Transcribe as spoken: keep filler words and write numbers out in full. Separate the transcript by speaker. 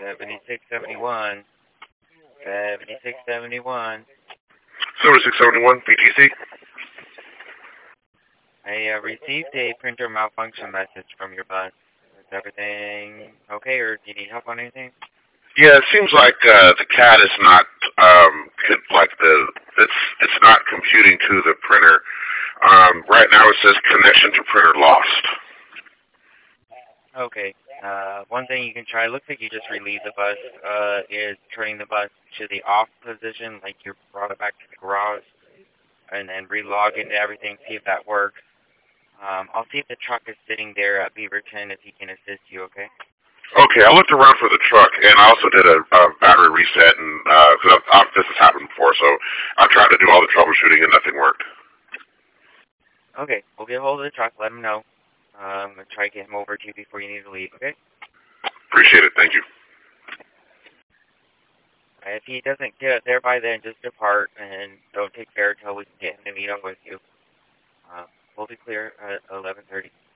Speaker 1: seventy-six seventy-one. seventy-six seventy-one.
Speaker 2: seventy-six seventy-one, B T C.
Speaker 1: I uh, received a printer malfunction message from your bus. Is everything okay, or do you need help on anything?
Speaker 2: Yeah, it seems like uh, the C A D is not um, like the it's it's not computing to the printer. Um, right now it says connection to printer lost.
Speaker 1: Okay. Uh, one thing you can try, looks like you just relieved the bus, uh, is turning the bus to the off position, like you brought it back to the garage, and then relog into everything, see if that works. Um, I'll see if the truck is sitting there at Beaverton, if he can assist you, okay?
Speaker 2: Okay, I looked around for the truck, and I also did a, a battery reset, and uh, cause I've, I've, this has happened before, so I tried to do all the troubleshooting, and nothing worked.
Speaker 1: Okay, we'll get a hold of the truck, let him know. Um, and try to get him over to you before you need to leave, okay?
Speaker 2: Appreciate it, thank you.
Speaker 1: If he doesn't get there by then, just depart, and don't take fare until we can get him to meet up with you. Uh, we'll be clear at eleven thirty.